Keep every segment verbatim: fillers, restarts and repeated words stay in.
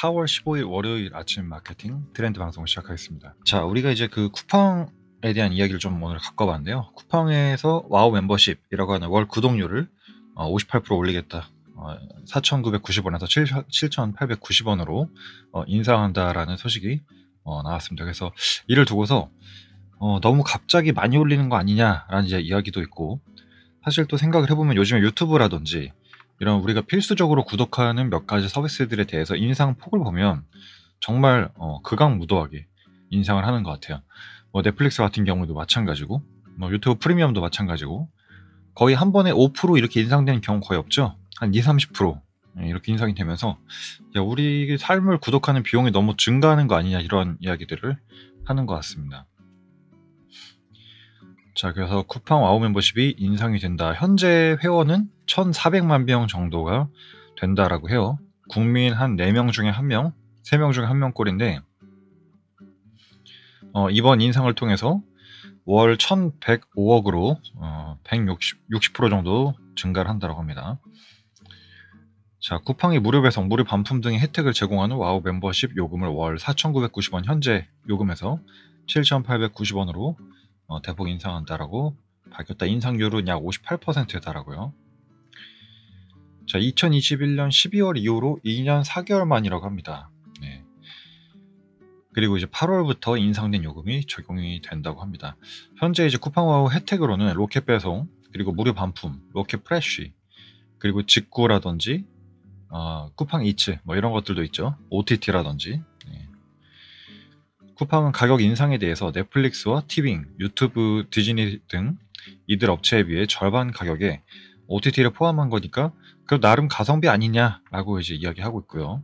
사월 십오일 월요일 아침 마케팅 트렌드 방송 시작하겠습니다. 자, 우리가 이제 그 쿠팡에 대한 이야기를 좀 오늘 갖고 와봤는데요. 쿠팡에서 와우 멤버십이라고 하는 월 구독료를 오십팔 퍼센트 올리겠다. 어, 사천구백구십 원에서 칠천팔백구십 원으로 어, 인상한다라는 소식이 어, 나왔습니다. 그래서 이를 두고서 어, 너무 갑자기 많이 올리는 거 아니냐라는 이제 이야기도 있고, 사실 또 생각을 해보면 요즘에 유튜브라든지 이런 우리가 필수적으로 구독하는 몇 가지 서비스들에 대해서 인상 폭을 보면 정말 어, 극악무도하게 인상을 하는 것 같아요. 뭐 넷플릭스 같은 경우도 마찬가지고, 뭐 유튜브 프리미엄도 마찬가지고, 거의 한 번에 오 퍼센트 이렇게 인상되는 경우 거의 없죠. 한 이십, 삼십 퍼센트 이렇게 인상이 되면서 야, 우리 삶을 구독하는 비용이 너무 증가하는 거 아니냐, 이런 이야기들을 하는 것 같습니다. 자, 그래서 쿠팡 와우 멤버십이 인상이 된다. 현재 회원은 천사백만 명 정도가 된다라고 해요. 국민 한 네 명 중에 한 명, 세 명 중에 한 명꼴인데, 어, 이번 인상을 통해서 월 천백오억으로 어, 백육십 퍼센트 정도 증가를 한다고 합니다. 자, 쿠팡이 무료 배송, 무료 반품 등의 혜택을 제공하는 와우 멤버십 요금을 월 사천구백구십 원 현재 요금에서 칠천팔백구십 원으로 어, 대폭 인상한다라고 밝혔다. 인상률은 약 오십팔 퍼센트다라고요. 자, 이천이십일년 십이월 이후로 이 년 사 개월 만이라고 합니다. 네. 그리고 이제 팔월부터 인상된 요금이 적용이 된다고 합니다. 현재 이제 쿠팡와우 혜택으로는 로켓 배송, 그리고 무료 반품, 로켓 프레쉬, 그리고 직구라든지 어, 쿠팡 이츠 뭐 이런 것들도 있죠. 오티티라든지. 네. 쿠팡은 가격 인상에 대해서 넷플릭스와 티빙, 유튜브, 디즈니 등 이들 업체에 비해 절반 가격에 오티티를 포함한 거니까 그 나름 가성비 아니냐라고 이제 이야기하고 있고요.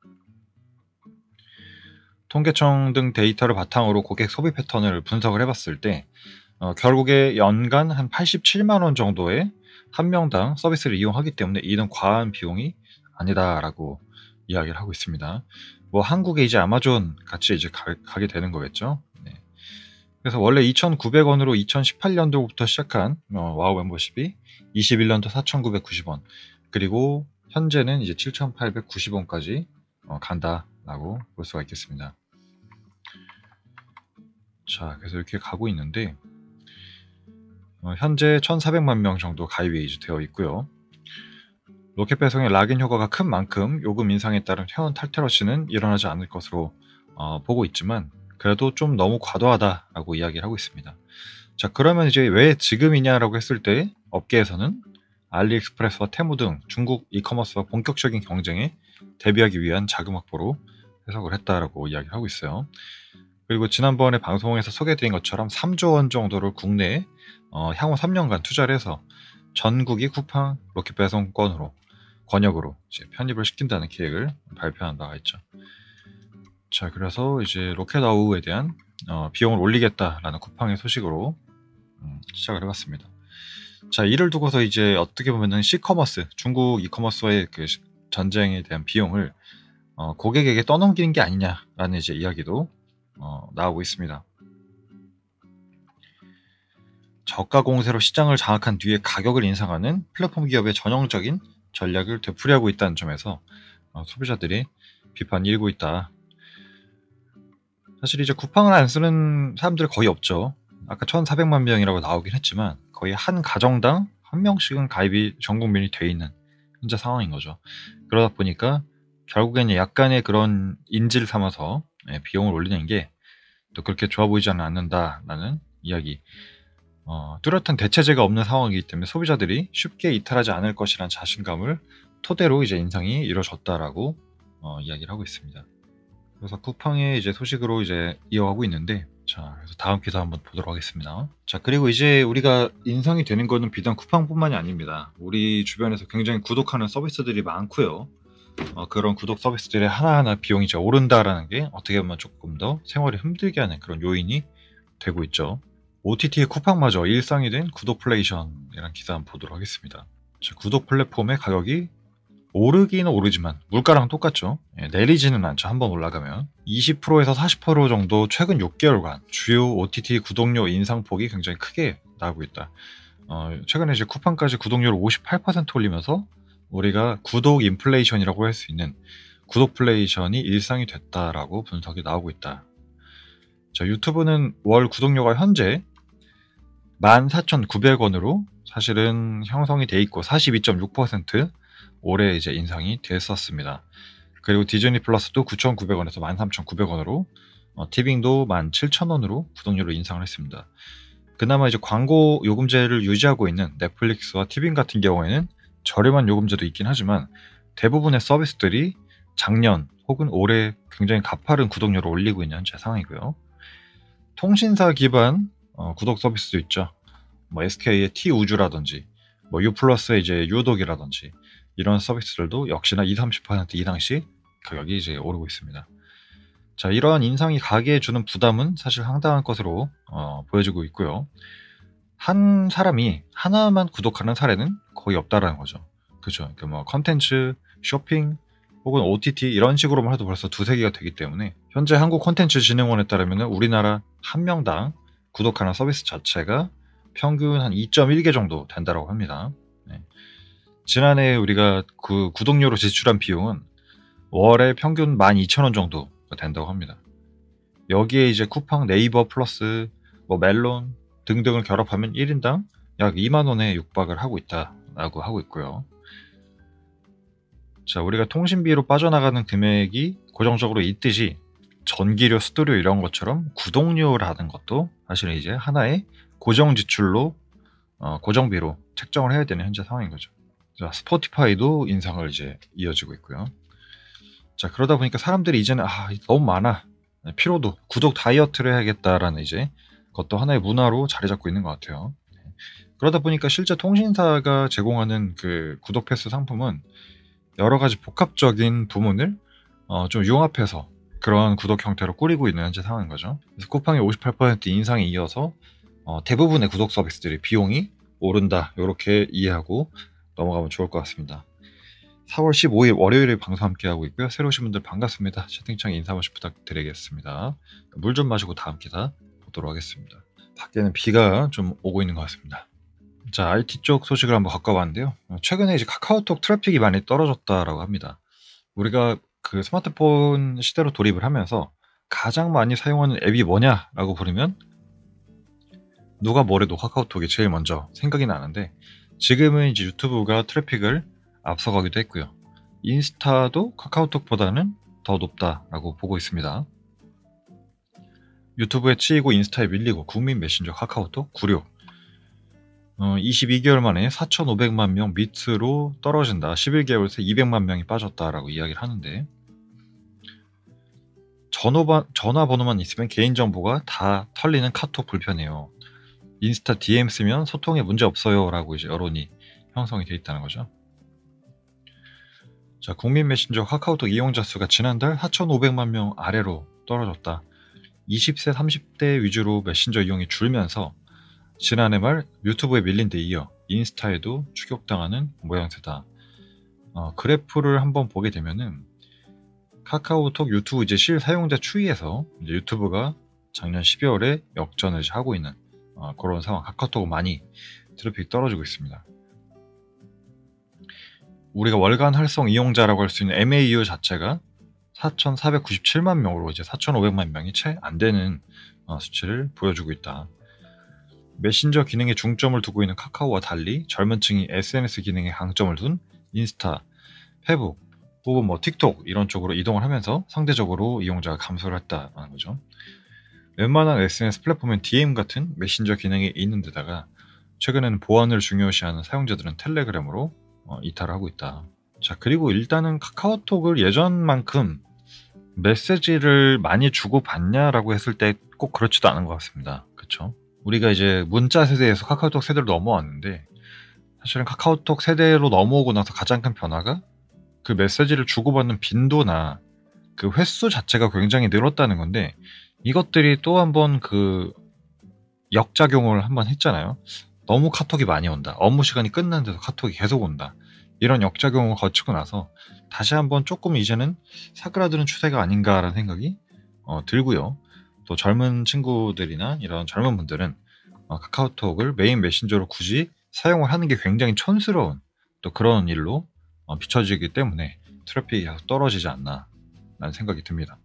통계청 등 데이터를 바탕으로 고객 소비 패턴을 분석을 해봤을 때 어, 결국에 연간 한 팔십칠만 원 정도의 한 명당 서비스를 이용하기 때문에 이는 과한 비용이 아니다라고 이야기를 하고 있습니다. 뭐 한국에 이제 아마존 같이 이제 가, 가게 되는 거겠죠. 네. 그래서 원래 이천구백 원으로 이천십팔년도부터 시작한 어, 와우 멤버십이 이십일년도 사천구백구십 원, 그리고 현재는 이제 칠천팔백구십 원까지 어, 간다라고 볼 수가 있겠습니다. 자, 그래서 이렇게 가고 있는데 어, 현재 천사백만 명 정도 가입이 이제 되어 있고요. 로켓 배송의 락인 효과가 큰 만큼 요금 인상에 따른 회원 탈퇴러시는 일어나지 않을 것으로 어, 보고 있지만, 그래도 좀 너무 과도하다라고 이야기를 하고 있습니다. 자, 그러면 이제 왜 지금이냐라고 했을 때 업계에서는 알리익스프레스와 테무 등 중국 이커머스와 본격적인 경쟁에 대비하기 위한 자금 확보로 해석을 했다라고 이야기를 하고 있어요. 그리고 지난번에 방송에서 소개해드린 것처럼 삼조 원 정도를 국내에 어, 향후 삼 년간 투자를 해서 전국이 쿠팡 로켓 배송권으로 권역으로 이제 편입을 시킨다는 계획을 발표한 바가 있죠. 자, 그래서 이제 로켓아우에 대한 어, 비용을 올리겠다라는 쿠팡의 소식으로 음, 시작을 해봤습니다. 자, 이를 두고서 이제 어떻게 보면은 C커머스, 중국 이커머스와의 그 전쟁에 대한 비용을 어, 고객에게 떠넘기는 게 아니냐라는 이제 이야기도 어, 나오고 있습니다. 저가 공세로 시장을 장악한 뒤에 가격을 인상하는 플랫폼 기업의 전형적인 전략을 되풀이하고 있다는 점에서 어, 소비자들이 비판이 일고 있다. 사실 이제 쿠팡을 안 쓰는 사람들 거의 없죠. 아까 천사백만 명이라고 나오긴 했지만 거의 한 가정당 한 명씩은 가입이 전 국민이 돼 있는 현재 상황인 거죠. 그러다 보니까 결국에는 약간의 그런 인지를 삼아서 비용을 올리는 게 또 그렇게 좋아 보이지는 않는다라는 이야기. 어, 뚜렷한 대체제가 없는 상황이기 때문에 소비자들이 쉽게 이탈하지 않을 것이라는 자신감을 토대로 이제 인상이 이루어졌다라고 어, 이야기를 하고 있습니다. 그래서 쿠팡의 이제 소식으로 이제 이어가고 있는데, 자, 그래서 다음 기사 한번 보도록 하겠습니다. 자, 그리고 이제 우리가 인상이 되는 거는 비단 쿠팡뿐만이 아닙니다. 우리 주변에서 굉장히 구독하는 서비스들이 많고요. 어, 그런 구독 서비스들의 하나하나 비용이 이제 오른다라는 게 어떻게 보면 조금 더 생활을 힘들게 하는 그런 요인이 되고 있죠. 오티티의 쿠팡마저 일상이 된 구독플레이션이라는 기사 한번 보도록 하겠습니다. 자, 구독 플랫폼의 가격이 오르기는 오르지만 물가랑 똑같죠. 예, 내리지는 않죠. 한번 올라가면 이십 퍼센트에서 사십 퍼센트 정도 최근 육 개월간 주요 오티티 구독료 인상폭이 굉장히 크게 나오고 있다. 어, 최근에 이제 쿠팡까지 구독료를 오십팔 퍼센트 올리면서 우리가 구독 인플레이션이라고 할 수 있는 구독플레이션이 일상이 됐다라고 분석이 나오고 있다. 자, 유튜브는 월 구독료가 현재 만 사천구백 원으로 사실은 형성이 돼 있고 사십이 점 육 퍼센트 올해 이제 인상이 됐었습니다. 그리고 디즈니 플러스도 구천구백 원에서 만 삼천구백 원으로, 어, 티빙도 만 칠천 원으로 구독료를 인상을 했습니다. 그나마 이제 광고 요금제를 유지하고 있는 넷플릭스와 티빙 같은 경우에는 저렴한 요금제도 있긴 하지만 대부분의 서비스들이 작년 혹은 올해 굉장히 가파른 구독료를 올리고 있는 현재 상황이고요. 통신사 기반 어, 구독 서비스도 있죠. 뭐 에스케이의 T우주라든지 뭐 U플러스의 이제 유독이라든지 이런 서비스들도 역시나 이십, 삼십 퍼센트 이상씩 가격이 이제 오르고 있습니다. 자, 이러한 인상이 가게에 주는 부담은 사실 상당한 것으로 어, 보여지고 있고요. 한 사람이 하나만 구독하는 사례는 거의 없다라는 거죠. 그죠? 그러니까 뭐 컨텐츠, 쇼핑, 혹은 오티티 이런 식으로만 해도 벌써 두세 개가 되기 때문에 현재 한국콘텐츠진흥원에 따르면 우리나라 한 명당 구독하는 서비스 자체가 평균 한 이 점 일 개 정도 된다고 합니다. 네. 지난해 우리가 그 구독료로 지출한 비용은 월에 평균 만 이천 원 정도 된다고 합니다. 여기에 이제 쿠팡, 네이버 플러스, 뭐 멜론 등등을 결합하면 일 인당 약 이만 원에 육박을 하고 있다라고 하고 있고요. 자, 우리가 통신비로 빠져나가는 금액이 고정적으로 있듯이 전기료, 수도료 이런 것처럼 구독료라는 것도 사실은 이제 하나의 고정 지출로, 어, 고정비로 책정을 해야 되는 현재 상황인 거죠. 자, 스포티파이도 인상을 이제 이어지고 있고요. 자, 그러다 보니까 사람들이 이제는 아, 너무 많아. 피로도, 구독 다이어트를 해야겠다라는 이제 그것도 하나의 문화로 자리 잡고 있는 것 같아요. 그러다 보니까 실제 통신사가 제공하는 그 구독 패스 상품은 여러 가지 복합적인 부문을 어, 좀 융합해서 그런 구독 형태로 꾸리고 있는 현재 상황인 거죠. 그래서 쿠팡의 오십팔 퍼센트 인상에 이어서 어, 대부분의 구독 서비스들이 비용이 오른다, 이렇게 이해하고 넘어가면 좋을 것 같습니다. 사월 십오일 월요일에 방송 함께 하고 있고요. 새로 오신 분들 반갑습니다. 채팅창에 인사 한 번씩 부탁드리겠습니다. 물 좀 마시고 다음 기사 보도록 하겠습니다. 밖에는 비가 좀 오고 있는 것 같습니다. 자, 아이티 쪽 소식을 한번 갖고 왔는데요. 최근에 이제 카카오톡 트래픽이 많이 떨어졌다라고 합니다. 우리가 그 스마트폰 시대로 돌입을 하면서 가장 많이 사용하는 앱이 뭐냐라고 부르면 누가 뭐래도 카카오톡이 제일 먼저 생각이 나는데, 지금은 이제 유튜브가 트래픽을 앞서가기도 했고요. 인스타도 카카오톡보다는 더 높다라고 보고 있습니다. 유튜브에 치이고 인스타에 밀리고 국민 메신저 카카오톡 구륙, 어, 이십이 개월 만에 사천오백만 명 밑으로 떨어진다. 십일 개월 새 이백만 명이 빠졌다라고 이야기를 하는데, 전화번, 전화번호만 있으면 개인정보가 다 털리는 카톡 불편해요. 인스타 디엠 쓰면 소통에 문제 없어요 라고 이제 여론이 형성이 되어 있다는 거죠. 자, 국민 메신저 카카오톡 이용자 수가 지난달 사천오백만 명 아래로 떨어졌다. 이십 세, 삼십 대 위주로 메신저 이용이 줄면서 지난해 말 유튜브에 밀린 데 이어 인스타에도 추격당하는 모양새다. 어, 그래프를 한번 보게 되면은 카카오톡 유튜브 이제 실사용자 추이에서 이제 유튜브가 작년 십이월에 역전을 하고 있는 어, 그런 상황. 카카오톡은 많이 트래픽이 떨어지고 있습니다. 우리가 월간 활성 이용자라고 할 수 있는 엠에이유 자체가 사천사백구십칠만 명으로 이제 사천오백만 명이 채 안 되는 어, 수치를 보여주고 있다. 메신저 기능에 중점을 두고 있는 카카오와 달리 젊은 층이 에스엔에스 기능에 강점을 둔 인스타, 페북, 혹은 뭐 틱톡 이런 쪽으로 이동을 하면서 상대적으로 이용자가 감소를 했다는 거죠. 웬만한 에스엔에스 플랫폼은 디엠 같은 메신저 기능이 있는 데다가 최근에는 보안을 중요시하는 사용자들은 텔레그램으로 어, 이탈을 하고 있다. 자, 그리고 일단은 카카오톡을 예전만큼 메시지를 많이 주고받냐라고 했을 때 꼭 그렇지도 않은 것 같습니다. 그쵸? 우리가 이제 문자 세대에서 카카오톡 세대로 넘어왔는데, 사실은 카카오톡 세대로 넘어오고 나서 가장 큰 변화가 그 메시지를 주고받는 빈도나 그 횟수 자체가 굉장히 늘었다는 건데, 이것들이 또 한번 그 역작용을 한번 했잖아요. 너무 카톡이 많이 온다. 업무 시간이 끝났는데도 카톡이 계속 온다. 이런 역작용을 거치고 나서 다시 한번 조금 이제는 사그라드는 추세가 아닌가라는 생각이 어, 들고요. 또 젊은 친구들이나 이런 젊은 분들은 어, 카카오톡을 메인 메신저로 굳이 사용을 하는 게 굉장히 촌스러운 또 그런 일로 어, 비춰지기 때문에 트래픽이 계속 떨어지지 않나 라는 생각이 듭니다.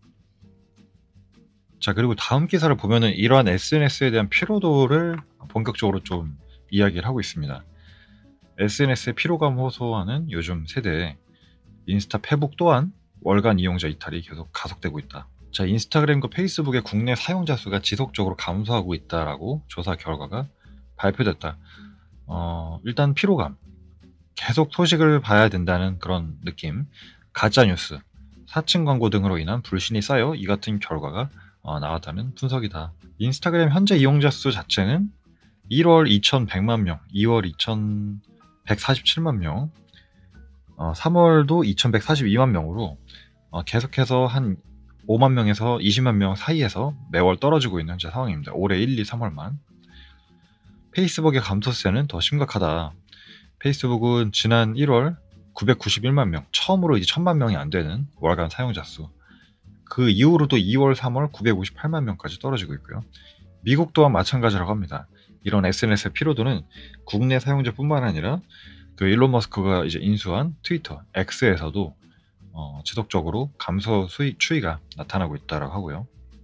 자, 그리고 다음 기사를 보면은 이러한 에스엔에스에 대한 피로도를 본격적으로 좀 이야기를 하고 있습니다. 에스엔에스의 피로감 호소하는 요즘 세대에 인스타 페북 또한 월간 이용자 이탈이 계속 가속되고 있다. 자, 인스타그램과 페이스북의 국내 사용자 수가 지속적으로 감소하고 있다라고 조사 결과가 발표됐다. 어, 일단 피로감, 계속 소식을 봐야 된다는 그런 느낌, 가짜뉴스, 사칭 광고 등으로 인한 불신이 쌓여 이 같은 결과가 어, 나왔다는 분석이다. 인스타그램 현재 이용자 수 자체는 일월 이천백만 명, 이월 이천백사십칠만 명, 어, 삼월도 이천백사십이만 명으로 어, 계속해서 한 오만 명에서 이십만 명 사이에서 매월 떨어지고 있는 현재 상황입니다. 올해 일, 이, 삼월만. 페이스북의 감소세는 더 심각하다. 페이스북은 지난 일월 구백구십일만 명, 처음으로 이제 천만 명이 안 되는 월간 사용자 수. 그 이후로도 이월, 삼월 구백오십팔만 명까지 떨어지고 있고요. 미국 또한 마찬가지라고 합니다. 이런 에스엔에스의 피로도는 국내 사용자뿐만 아니라 그 일론 머스크가 이제 인수한 트위터, X에서도 어, 지속적으로 감소 수위, 추이가 나타나고 있다고 하고요.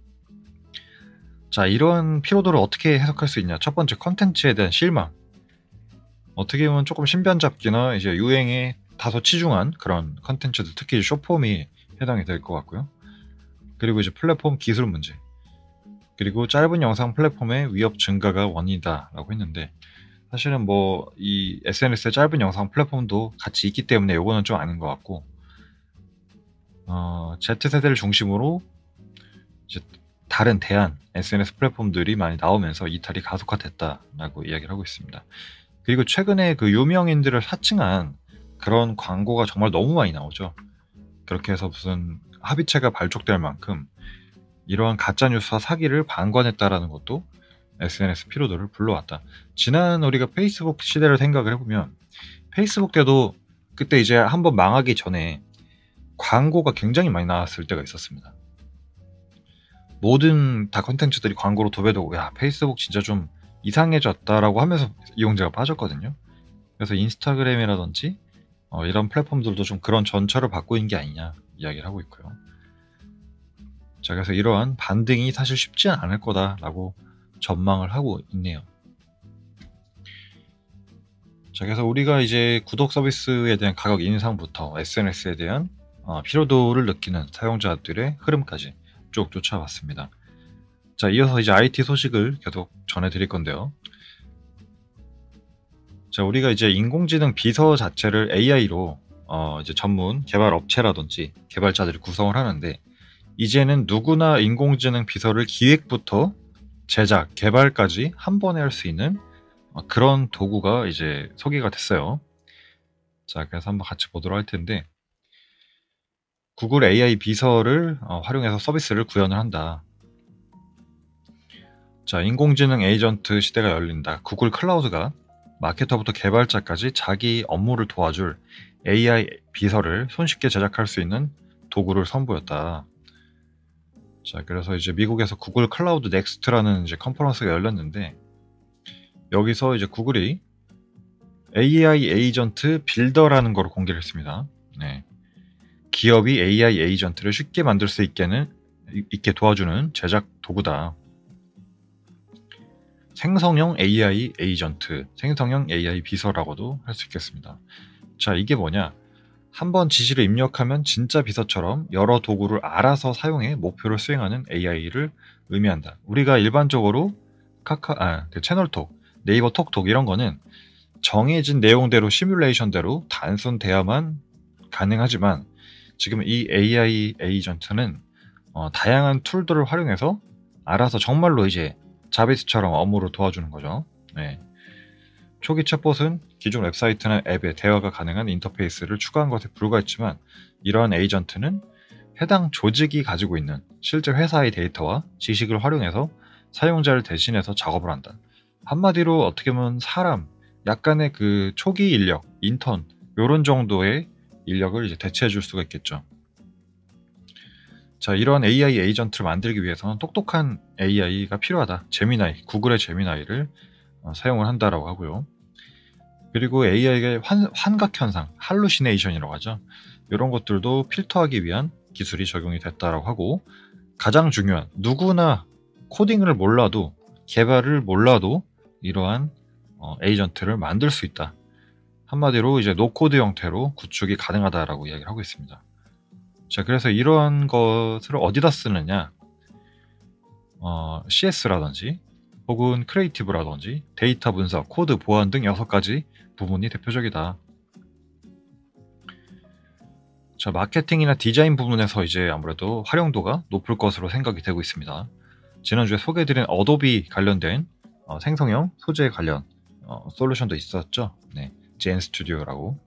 자, 이런 피로도를 어떻게 해석할 수 있냐? 첫 번째, 컨텐츠에 대한 실망. 어떻게 보면 조금 신변잡기나 이제 유행에 다소 치중한 그런 컨텐츠들, 특히 숏폼이 해당이 될 것 같고요. 그리고 이제 플랫폼 기술 문제. 그리고 짧은 영상 플랫폼의 위협 증가가 원인이다라고 했는데, 사실은 뭐 이 에스엔에스의 짧은 영상 플랫폼도 같이 있기 때문에 요거는 좀 아닌 것 같고, 어, Z세대를 중심으로 이제 다른 대안 에스엔에스 플랫폼들이 많이 나오면서 이탈이 가속화됐다라고 이야기를 하고 있습니다. 그리고 최근에 그 유명인들을 사칭한 그런 광고가 정말 너무 많이 나오죠. 그렇게 해서 무슨 합의체가 발족될 만큼 이러한 가짜뉴스와 사기를 방관했다라는 것도 에스엔에스 피로도를 불러왔다. 지난 우리가 페이스북 시대를 생각을 해보면, 페이스북 때도 그때 이제 한번 망하기 전에 광고가 굉장히 많이 나왔을 때가 있었습니다. 모든 다 컨텐츠들이 광고로 도배되고, 야, 페이스북 진짜 좀 이상해졌다라고 하면서 이용자가 빠졌거든요. 그래서 인스타그램이라든지 어, 이런 플랫폼들도 좀 그런 전철을 받고 있는 게 아니냐 이야기를 하고 있고요. 자, 그래서 이러한 반등이 사실 쉽지 않을 거다라고 전망을 하고 있네요. 자, 그래서 우리가 이제 구독 서비스에 대한 가격 인상부터 에스엔에스에 대한 어, 피로도를 느끼는 사용자들의 흐름까지 쭉 쫓아봤습니다. 자, 이어서 이제 아이티 소식을 계속 전해드릴 건데요. 자, 우리가 이제 인공지능 비서 자체를 에이아이로 어, 이제 전문 개발 업체라든지 개발자들이 구성을 하는데, 이제는 누구나 인공지능 비서를 기획부터 제작, 개발까지 한 번에 할 수 있는 어, 그런 도구가 이제 소개가 됐어요. 자, 그래서 한번 같이 보도록 할 텐데, 구글 에이아이 비서를 어, 활용해서 서비스를 구현을 한다. 자, 인공지능 에이전트 시대가 열린다. 구글 클라우드가 마케터부터 개발자까지 자기 업무를 도와줄 에이아이 비서를 손쉽게 제작할 수 있는 도구를 선보였다. 자, 그래서 이제 미국에서 구글 클라우드 넥스트라는 이제 컨퍼런스가 열렸는데, 여기서 이제 구글이 에이아이 에이전트 빌더라는 걸 공개를 했습니다. 네. 기업이 에이아이 에이전트를 쉽게 만들 수 있게는, 있게 도와주는 제작 도구다. 생성형 에이아이 에이전트, 생성형 에이아이 비서라고도 할 수 있겠습니다. 자, 이게 뭐냐? 한번 지시를 입력하면 진짜 비서처럼 여러 도구를 알아서 사용해 목표를 수행하는 에이아이를 의미한다. 우리가 일반적으로 카카, 아, 그 채널톡, 네이버 톡톡 이런 거는 정해진 내용대로 시뮬레이션대로 단순 대화만 가능하지만, 지금 이 에이아이 에이전트는 어, 다양한 툴들을 활용해서 알아서 정말로 이제 자비스처럼 업무를 도와주는 거죠. 네. 초기 챗봇은 기존 웹사이트나 앱에 대화가 가능한 인터페이스를 추가한 것에 불과했지만, 이러한 에이전트는 해당 조직이 가지고 있는 실제 회사의 데이터와 지식을 활용해서 사용자를 대신해서 작업을 한다. 한마디로 어떻게 보면 사람, 약간의 그 초기 인력, 인턴 이런 정도의 인력을 이제 대체해 줄 수가 있겠죠. 자, 이런 에이아이 에이전트를 만들기 위해서는 똑똑한 에이아이가 필요하다. 제미나이, 구글의 제미나이를 어, 사용을 한다라고 하고요. 그리고 에이아이의 환, 환각 현상, 할루시네이션이라고 하죠. 이런 것들도 필터하기 위한 기술이 적용이 됐다라고 하고, 가장 중요한, 누구나 코딩을 몰라도, 개발을 몰라도 이러한 어, 에이전트를 만들 수 있다. 한마디로 이제 노코드 형태로 구축이 가능하다라고 이야기를 하고 있습니다. 자, 그래서 이러한 것을 어디다 쓰느냐? 어, 씨에스라든지 혹은 크리에이티브라든지 데이터 분석, 코드 보안 등 여섯 가지 부분이 대표적이다. 자, 마케팅이나 디자인 부분에서 이제 아무래도 활용도가 높을 것으로 생각이 되고 있습니다. 지난주에 소개해드린 어도비 관련된 어, 생성형 소재 관련 어, 솔루션도 있었죠. 네, 제인 스튜디오라고.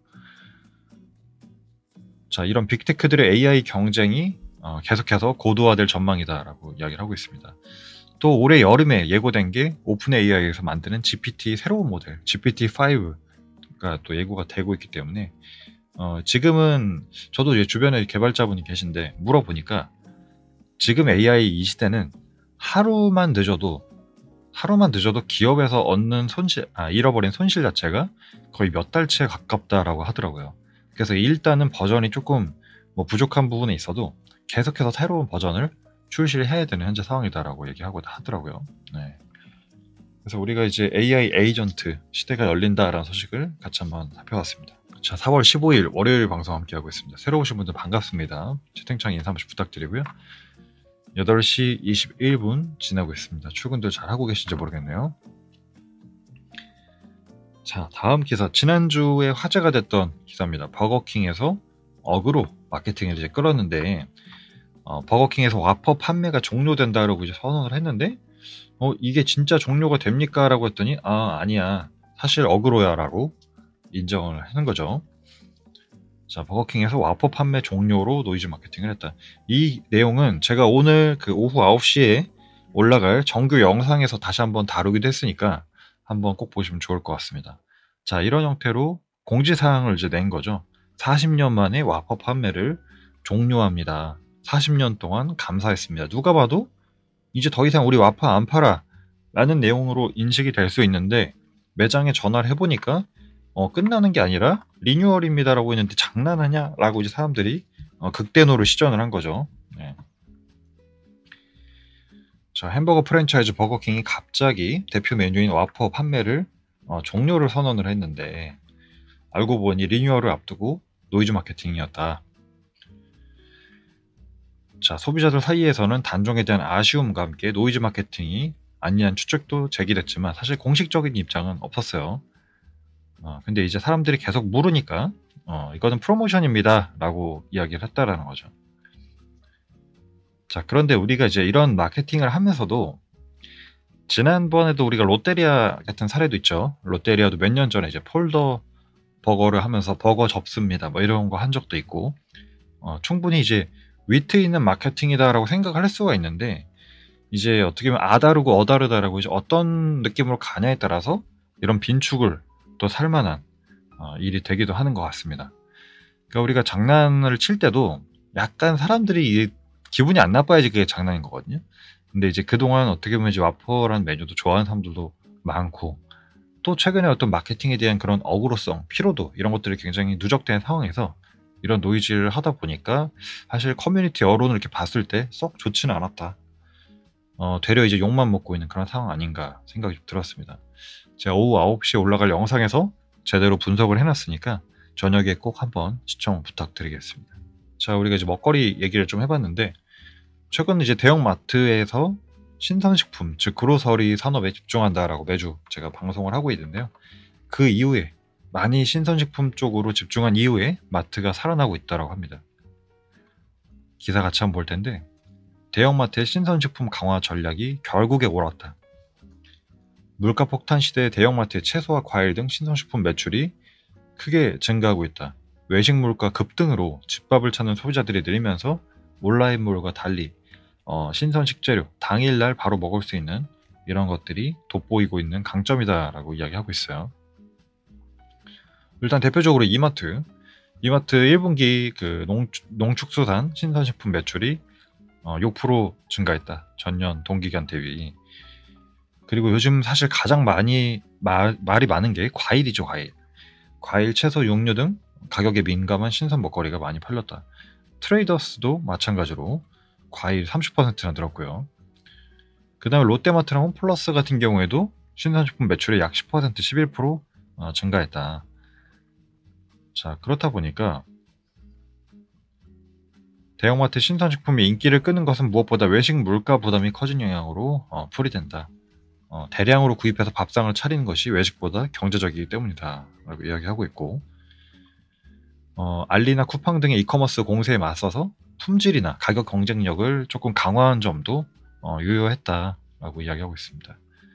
자, 이런 빅테크들의 에이아이 경쟁이 어, 계속해서 고도화될 전망이다라고 이야기를 하고 있습니다. 또 올해 여름에 예고된 게 오픈 에이아이에서 만드는 지피티 새로운 모델, 지피티 파이브가 또 예고가 되고 있기 때문에 어, 지금은 저도 이제 주변에 개발자분이 계신데 물어보니까 지금 에이아이 이 시대는 하루만 늦어도 하루만 늦어도 기업에서 얻는 손실, 아, 잃어버린 손실 자체가 거의 몇 달치에 가깝다라고 하더라고요. 그래서 일단은 버전이 조금 뭐 부족한 부분이 있어도 계속해서 새로운 버전을 출시를 해야 되는 현재 상황이다라고 얘기하고 하더라고요. 네. 그래서 우리가 이제 에이아이 에이전트 시대가 열린다라는 소식을 같이 한번 살펴봤습니다. 자, 사월 십오일 월요일 방송 함께하고 있습니다. 새로 오신 분들 반갑습니다. 채팅창 인사 한 번씩 부탁드리고요. 여덟 시 이십일 분 지나고 있습니다. 출근들 잘 하고 계신지 모르겠네요. 자, 다음 기사. 지난주에 화제가 됐던 기사입니다. 버거킹에서 어그로 마케팅을 이제 끌었는데 어, 버거킹에서 와퍼 판매가 종료된다라고 이제 선언을 했는데 어, 이게 진짜 종료가 됩니까? 라고 했더니 아, 아니야. 사실 어그로야 라고 인정을 하는 거죠. 자, 버거킹에서 와퍼 판매 종료로 노이즈 마케팅을 했다. 이 내용은 제가 오늘 그 오후 아홉 시에 올라갈 정규 영상에서 다시 한번 다루기도 했으니까 한번 꼭 보시면 좋을 것 같습니다. 자, 이런 형태로 공지사항을 이제 낸 거죠. 사십 년 만에 와퍼 판매를 종료합니다. 사십 년 동안 감사했습니다. 누가 봐도 이제 더 이상 우리 와퍼 안 팔아 라는 내용으로 인식이 될 수 있는데 매장에 전화를 해보니까 어, 끝나는 게 아니라 리뉴얼입니다 라고 했는데 장난하냐? 라고 이제 사람들이 어, 극대노를 시전을 한 거죠. 네. 자, 햄버거 프랜차이즈 버거킹이 갑자기 대표 메뉴인 와퍼 판매를 어, 종료를 선언을 했는데 알고 보니 리뉴얼을 앞두고 노이즈 마케팅이었다. 자, 소비자들 사이에서는 단종에 대한 아쉬움과 함께 노이즈 마케팅이 아니란 추측도 제기됐지만 사실 공식적인 입장은 없었어요. 어, 근데 이제 사람들이 계속 물으니까 어, 이거는 프로모션입니다 라고 이야기를 했다라는 거죠. 자, 그런데 우리가 이제 이런 마케팅을 하면서도 지난번에도 우리가 롯데리아 같은 사례도 있죠. 롯데리아도 몇 년 전에 이제 폴더 버거를 하면서 버거 접습니다 뭐 이런 거 한 적도 있고 어, 충분히 이제 위트 있는 마케팅이다라고 생각을 할 수가 있는데 이제 어떻게 보면 아다르고 어다르다라고 이제 어떤 느낌으로 가냐에 따라서 이런 빈축을 또 살만한 어, 일이 되기도 하는 것 같습니다. 그러니까 우리가 장난을 칠 때도 약간 사람들이 기분이 안 나빠야지 그게 장난인 거거든요. 근데 이제 그동안 어떻게 보면 이제 와퍼라는 메뉴도 좋아하는 사람들도 많고 또 최근에 어떤 마케팅에 대한 그런 어그로성, 피로도 이런 것들이 굉장히 누적된 상황에서 이런 노이즈를 하다 보니까 사실 커뮤니티 여론을 이렇게 봤을 때 썩 좋지는 않았다. 어, 되려 이제 욕만 먹고 있는 그런 상황 아닌가 생각이 좀 들었습니다. 제가 오후 아홉 시에 올라갈 영상에서 제대로 분석을 해놨으니까 저녁에 꼭 한번 시청 부탁드리겠습니다. 자, 우리가 이제 먹거리 얘기를 좀 해봤는데 최근 이제 대형 마트에서 신선식품, 즉 그로서리 산업에 집중한다라고 매주 제가 방송을 하고 있는데요. 그 이후에 많이 신선식품 쪽으로 집중한 이후에 마트가 살아나고 있다고 합니다. 기사 같이 한번 볼 텐데 대형마트의 신선식품 강화 전략이 결국에 옳았다. 물가 폭탄 시대의 대형마트의 채소와 과일 등 신선식품 매출이 크게 증가하고 있다. 외식 물가 급등으로 집밥을 찾는 소비자들이 늘면서 온라인몰과 달리 어, 신선 식재료, 당일날 바로 먹을 수 있는 이런 것들이 돋보이고 있는 강점이다라고 이야기하고 있어요. 일단 대표적으로 이마트, 이마트 일 분기 그 농, 농축수산 신선식품 매출이 어, 육 퍼센트 증가했다. 전년 동기간 대비. 그리고 요즘 사실 가장 많이 말, 말이 많은 게 과일이죠, 과일. 과일, 채소, 육류 등 가격에 민감한 신선 먹거리가 많이 팔렸다. 트레이더스도 마찬가지로 과일 삼십 퍼센트나 늘었고요. 그 다음에 롯데마트랑 홈플러스 같은 경우에도 신선식품 매출이 약 십 퍼센트, 십일 퍼센트 어, 증가했다. 자, 그렇다 보니까 대형마트 신선식품이 인기를 끄는 것은 무엇보다 외식 물가 부담이 커진 영향으로 어, 풀이된다. 어, 대량으로 구입해서 밥상을 차리는 것이 외식보다 경제적이기 때문이다 라고 이야기하고 있고, 어, 알리나 쿠팡 등의 이커머스 공세에 맞서서 품질이나 가격 경쟁력을 조금 강화한 점도 어, 유효했다라고 이야기하고 있습니다.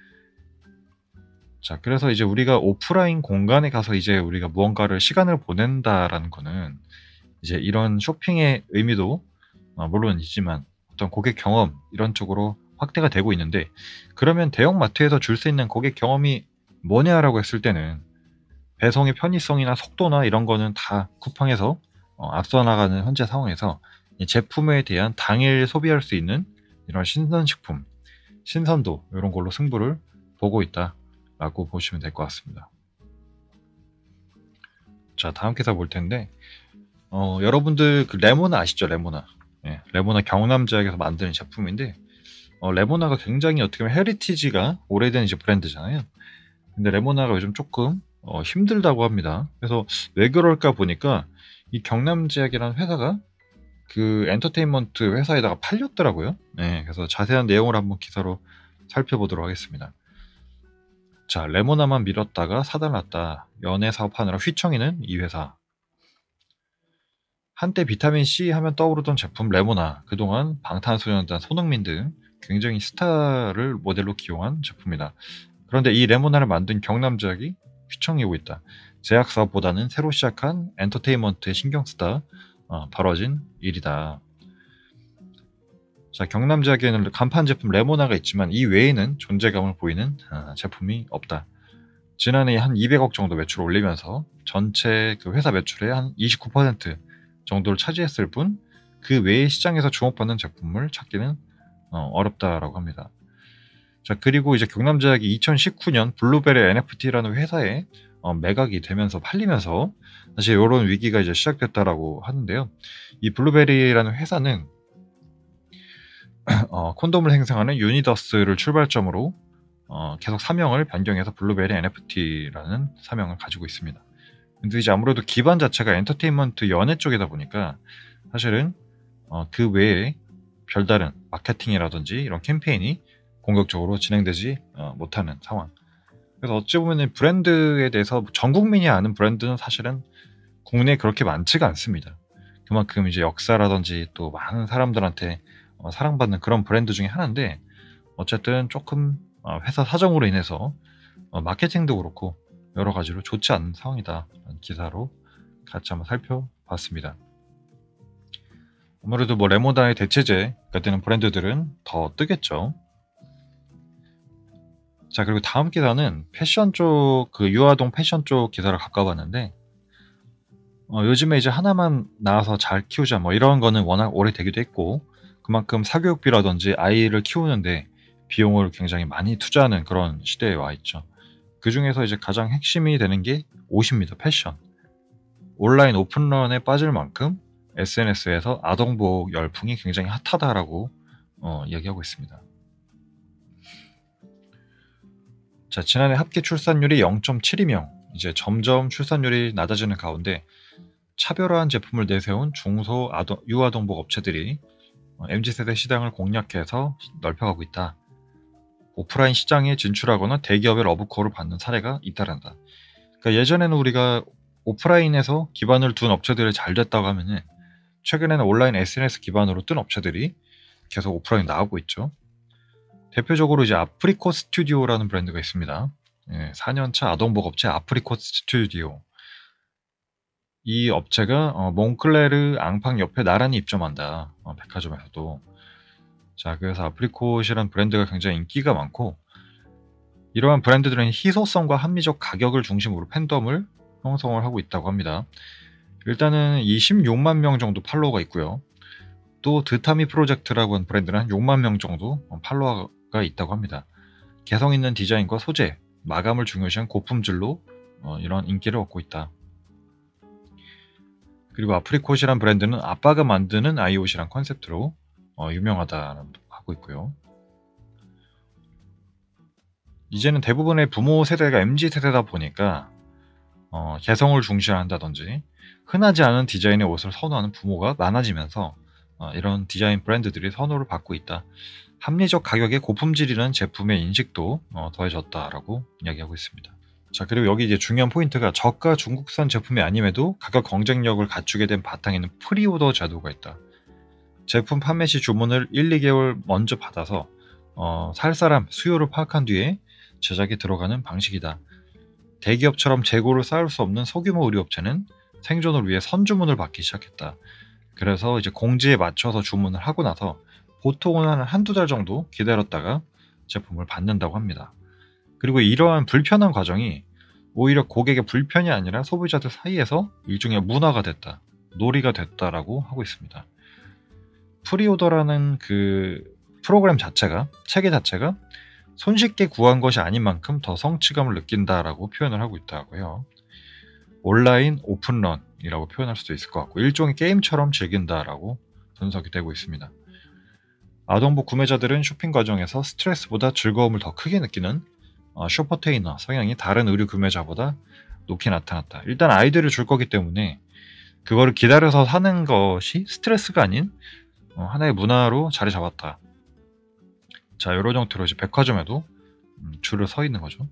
자, 그래서 이제 우리가 오프라인 공간에 가서 이제 우리가 무언가를 시간을 보낸다라는 거는 이제 이런 쇼핑의 의미도 어, 물론이지만 어떤 고객 경험 이런 쪽으로 확대가 되고 있는데, 그러면 대형마트에서 줄 수 있는 고객 경험이 뭐냐라고 했을 때는 배송의 편의성이나 속도나 이런 거는 다 쿠팡에서 어, 앞서 나가는 현재 상황에서 이 제품에 대한 당일 소비할 수 있는 이런 신선식품, 신선도 이런 걸로 승부를 보고 있다라고 보시면 될 것 같습니다. 자, 다음 기사 볼 텐데, 어, 여러분들 그 레모나 아시죠? 레모나. 예, 레모나 경남제약에서 만드는 제품인데, 어, 레모나가 굉장히 어떻게 보면 헤리티지가 오래된 이제 브랜드잖아요. 근데 레모나가 요즘 조금 어, 힘들다고 합니다. 그래서 왜 그럴까 보니까 이 경남제약이라는 회사가 그 엔터테인먼트 회사에다가 팔렸더라고요. 네, 그래서 자세한 내용을 한번 기사로 살펴보도록 하겠습니다. 자, 레모나만 밀었다가 사달났다. 연애 사업하느라 휘청이는 이 회사. 한때 비타민C 하면 떠오르던 제품 레모나, 그동안 방탄소년단, 손흥민 등 굉장히 스타를 모델로 기용한 제품이다. 그런데 이 레모나를 만든 경남제약이 휘청이고 있다. 제약 사업보다는 새로 시작한 엔터테인먼트에 신경 쓰다 어, 벌어진 일이다. 자, 경남제약에는 간판 제품 레모나가 있지만 이 외에는 존재감을 보이는 어, 제품이 없다. 지난해 한 이백억 정도 매출을 올리면서 전체 그 회사 매출의 한 이십구 퍼센트 정도를 차지했을 뿐 그 외의 시장에서 주목받는 제품을 찾기는 어, 어렵다라고 합니다. 자, 그리고 이제 경남제약이 이천십구 년 블루베리 엔에프티라는 회사에 어, 매각이 되면서 팔리면서 사실 이런 위기가 이제 시작됐다라고 하는데요. 이 블루베리라는 회사는 어, 콘돔을 생성하는 유니더스를 출발점으로 어, 계속 사명을 변경해서 블루베리 엔에프티라는 사명을 가지고 있습니다. 근데 이제 아무래도 기반 자체가 엔터테인먼트 연예 쪽이다 보니까 사실은 어, 그 외에 별다른 마케팅이라든지 이런 캠페인이 공격적으로 진행되지 어, 못하는 상황. 그래서 어찌 보면 브랜드에 대해서 전 국민이 아는 브랜드는 사실은 국내에 그렇게 많지가 않습니다. 그만큼 이제 역사라든지 또 많은 사람들한테 어, 사랑받는 그런 브랜드 중에 하나인데, 어쨌든 조금 어, 회사 사정으로 인해서 어, 마케팅도 그렇고 여러 가지로 좋지 않은 상황이다. 기사로 같이 한번 살펴봤습니다. 아무래도 뭐 레모나의 대체제가 되는 브랜드들은 더 뜨겠죠. 자, 그리고 다음 기사는 패션 쪽, 그 유아동 패션 쪽 기사를 갖고 왔는데, 어, 요즘에 이제 하나만 나와서 잘 키우자 뭐 이런 거는 워낙 오래되기도 했고, 그만큼 사교육비라든지 아이를 키우는데 비용을 굉장히 많이 투자하는 그런 시대에 와 있죠. 그 중에서 이제 가장 핵심이 되는 게 옷입니다. 패션. 온라인 오픈런에 빠질 만큼 에스엔에스에서 아동보호 열풍이 굉장히 핫하다라고 어, 이야기하고 있습니다. 자, 지난해 합계 출산율이 영 점 칠이 명, 이제 점점 출산율이 낮아지는 가운데 차별화한 제품을 내세운 중소 아동, 유아동복 업체들이 엠지세대 시장을 공략해서 넓혀가고 있다. 오프라인 시장에 진출하거나 대기업의 러브콜을 받는 사례가 잇따른다. 그러니까 예전에는 우리가 오프라인에서 기반을 둔 업체들이 잘 됐다고 하면은 최근에는 온라인 에스엔에스 기반으로 뜬 업체들이 계속 오프라인 나오고 있죠. 대표적으로 이제 아프리콧 스튜디오라는 브랜드가 있습니다. 예, 사 년차 아동복 업체 아프리콧 스튜디오. 이 업체가 어, 몽클레르 앙팡 옆에 나란히 입점한다. 어, 백화점에서도. 자, 그래서 아프리콧이라는 브랜드가 굉장히 인기가 많고, 이러한 브랜드들은 희소성과 합리적 가격을 중심으로 팬덤을 형성을 하고 있다고 합니다. 일단은 이 십육만 명 정도 팔로워가 있고요. 또 드타미 프로젝트라고 하는 브랜드는 한 육만 명 정도 팔로워가 있다고 합니다. 개성 있는 디자인과 소재, 마감을 중요시한 고품질로 어, 이런 인기를 얻고 있다. 그리고 아프리콧이란 브랜드는 아빠가 만드는 아이옷이란 컨셉트로 어, 유명하다고 있고요. 이제는 대부분의 부모 세대가 엠지 세대다 보니까 어, 개성을 중시한다든지 흔하지 않은 디자인의 옷을 선호하는 부모가 많아지면서 어, 이런 디자인 브랜드들이 선호를 받고 있다. 합리적 가격에 고품질이라는 제품의 인식도 어, 더해졌다라고 이야기하고 있습니다. 자, 그리고 여기 이제 중요한 포인트가 저가 중국산 제품이 아님에도 가격 경쟁력을 갖추게 된 바탕에는 프리오더 제도가 있다. 제품 판매 시 주문을 일, 이 개월 먼저 받아서 어, 살 사람 수요를 파악한 뒤에 제작에 들어가는 방식이다. 대기업처럼 재고를 쌓을 수 없는 소규모 의류업체는 생존을 위해 선주문을 받기 시작했다. 그래서 이제 공지에 맞춰서 주문을 하고 나서 보통은 한 한두 달 정도 기다렸다가 제품을 받는다고 합니다. 그리고 이러한 불편한 과정이 오히려 고객의 불편이 아니라 소비자들 사이에서 일종의 문화가 됐다, 놀이가 됐다라고 하고 있습니다. 프리오더라는 그 프로그램 자체가, 체계 자체가 손쉽게 구한 것이 아닌 만큼 더 성취감을 느낀다라고 표현을 하고 있다고 해요. 온라인 오픈런이라고 표현할 수도 있을 것 같고 일종의 게임처럼 즐긴다라고 분석이 되고 있습니다. 아동복 구매자들은 쇼핑 과정에서 스트레스보다 즐거움을 더 크게 느끼는 어, 쇼퍼테이너 성향이 다른 의류 구매자보다 높게 나타났다. 일단 아이들을 줄 거기 때문에 그거를 기다려서 사는 것이 스트레스가 아닌 어, 하나의 문화로 자리 잡았다. 자, 이런 형태로 이제 백화점에도 음, 줄을 서 있는 거죠.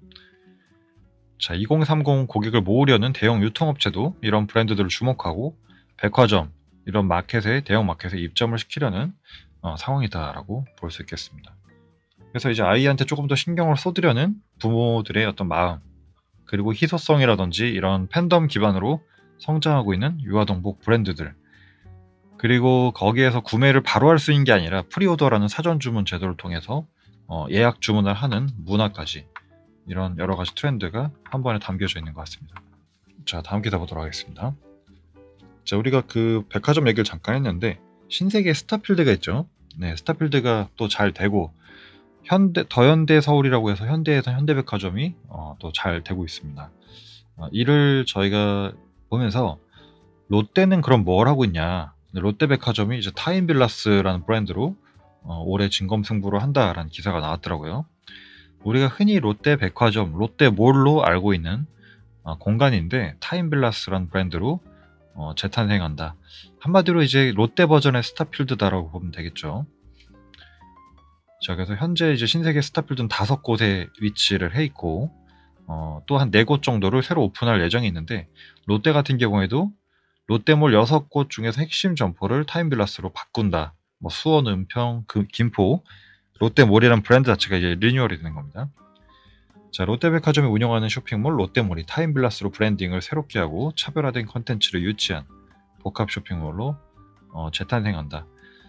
자, 이공삼공 고객을 모으려는 대형 유통업체도 이런 브랜드들을 주목하고 백화점, 이런 마켓에, 대형 마켓에 입점을 시키려는 어, 상황이다라고 볼 수 있겠습니다. 그래서 이제 아이한테 조금 더 신경을 쏟으려는 부모들의 어떤 마음, 그리고 희소성이라든지 이런 팬덤 기반으로 성장하고 있는 유아동복 브랜드들, 그리고 거기에서 구매를 바로 할 수 있는 게 아니라 프리오더라는 사전 주문 제도를 통해서 어, 예약 주문을 하는 문화까지, 이런 여러 가지 트렌드가 한 번에 담겨져 있는 것 같습니다. 자, 다음 기사 보도록 하겠습니다. 자, 우리가 그 백화점 얘기를 잠깐 했는데 신세계 스타필드가 있죠. 네, 스타필드가 또 잘 되고 현대, 더현대 서울이라고 해서 현대에서 현대백화점이 어, 또 잘 되고 있습니다. 어, 이를 저희가 보면서 롯데는 그럼 뭘 하고 있냐? 롯데백화점이 이제 타임빌라스라는 브랜드로 어, 올해 진검승부를 한다라는 기사가 나왔더라고요. 우리가 흔히 롯데백화점, 롯데몰로 알고 있는 어, 공간인데 타임빌라스라는 브랜드로 어, 재탄생한다. 한마디로 이제 롯데 버전의 스타필드다라고 보면 되겠죠. 자, 그래서 현재 이제 신세계 스타필드는 다섯 곳에 위치를 해 있고 어, 또 한 네 곳 정도를 새로 오픈할 예정이 있는데 롯데 같은 경우에도 롯데몰 여섯 곳 중에서 핵심 점포를 타임빌라스로 바꾼다. 뭐 수원, 은평, 그, 김포, 롯데몰이라는 브랜드 자체가 이제 리뉴얼이 되는 겁니다. 자, 롯데백화점이 운영하는 쇼핑몰 롯데몰이 타임빌라스로 브랜딩을 새롭게 하고 차별화된 컨텐츠를 유치한 복합 쇼핑몰로 어, 재탄생한다.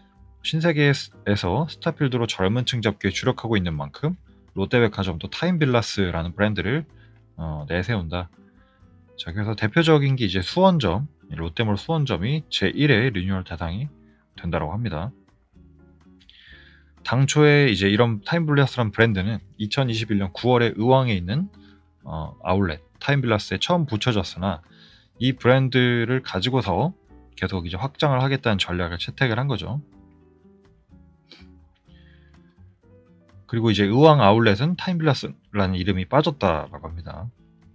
신세계에서 스타필드로 젊은 층 잡기에 주력하고 있는 만큼 롯데백화점도 타임빌라스라는 브랜드를 어, 내세운다. 자, 그래서 대표적인 게 이제 수원점, 롯데몰 수원점이 제일 회 리뉴얼 대상이 된다고 합니다. 당초에 이제 이런 타임빌라스라는 브랜드는 이천이십일 년 구월에 의왕에 있는 어, 아울렛 타임빌라스에 처음 붙여졌으나 이 브랜드를 가지고서 계속 이제 확장을 하겠다는 전략을 채택을 한 거죠. 그리고 이제 의왕 아울렛은 타임빌라스라는 이름이 빠졌다라고 합니다.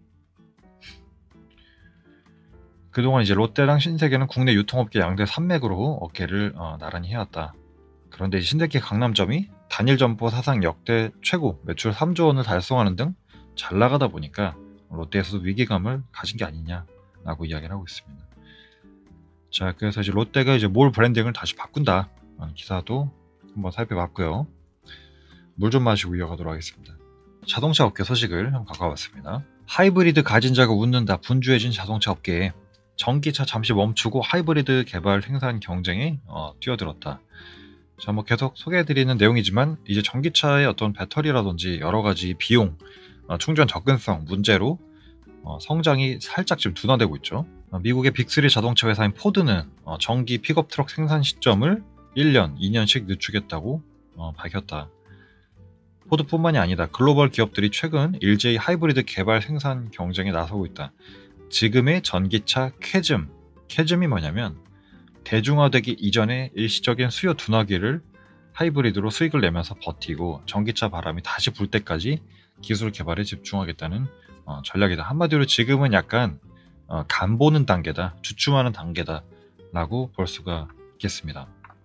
그동안 이제 롯데랑 신세계는 국내 유통업계 양대 산맥으로 어깨를 어, 나란히 해왔다. 그런데 신세계 강남점이 단일 점포 사상 역대 최고 매출 삼조 원을 달성하는 등 잘 나가다 보니까 롯데에서도 위기감을 가진 게 아니냐라고 이야기를 하고 있습니다. 자, 그래서 이제 롯데가 이제 몰 브랜딩을 다시 바꾼다 라는 기사도 한번 살펴봤고요. 물 좀 마시고 이어가도록 하겠습니다. 자동차 업계 소식을 한번 가져와봤습니다. 하이브리드 가진 자가 웃는다. 분주해진 자동차 업계에 전기차 잠시 멈추고 하이브리드 개발 생산 경쟁에 어, 뛰어들었다. 자, 뭐 계속 소개해드리는 내용이지만 이제 전기차의 어떤 배터리라든지 여러 가지 비용, 어, 충전 접근성 문제로 어, 성장이 살짝 지금 둔화되고 있죠. 어, 미국의 빅쓰리 자동차 회사인 포드는 어, 전기 픽업 트럭 생산 시점을 일 년, 이 년씩 늦추겠다고 어, 밝혔다. 포드뿐만이 아니다. 글로벌 기업들이 최근 일제히 하이브리드 개발 생산 경쟁에 나서고 있다. 지금의 전기차 쾌즘, 캐즘이 뭐냐면 대중화되기 이전에 일시적인 수요 둔화기를 하이브리드로 수익을 내면서 버티고 전기차 바람이 다시 불 때까지 기술 개발에 집중하겠다는 어, 전략이다. 한마디로 지금은 약간 어, 간 보는 단계다, 주춤하는 단계다 라고 볼 수가 있겠습니다.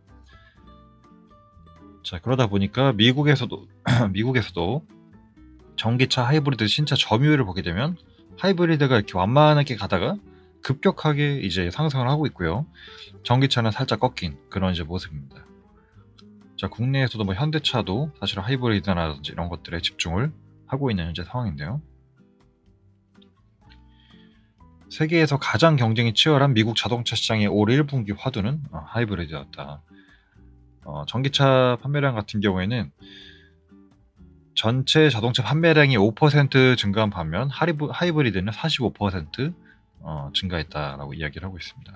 자, 그러다 보니까 미국에서도 미국에서도 전기차 하이브리드 신차 점유율을 보게 되면 하이브리드가 이렇게 완만하게 가다가 급격하게 이제 상승을 하고 있고요. 전기차는 살짝 꺾인 그런 이제 모습입니다. 자, 국내에서도 뭐 현대차도 사실 하이브리드라든지 이런 것들에 집중을 하고 있는 현재 상황인데요. 세계에서 가장 경쟁이 치열한 미국 자동차 시장의 올 일 분기 화두는 어, 하이브리드였다. 어, 전기차 판매량 같은 경우에는 전체 자동차 판매량이 오 퍼센트 증가한 반면 하이브, 하이브리드는 사십오 퍼센트 어, 증가했다라고 이야기를 하고 있습니다.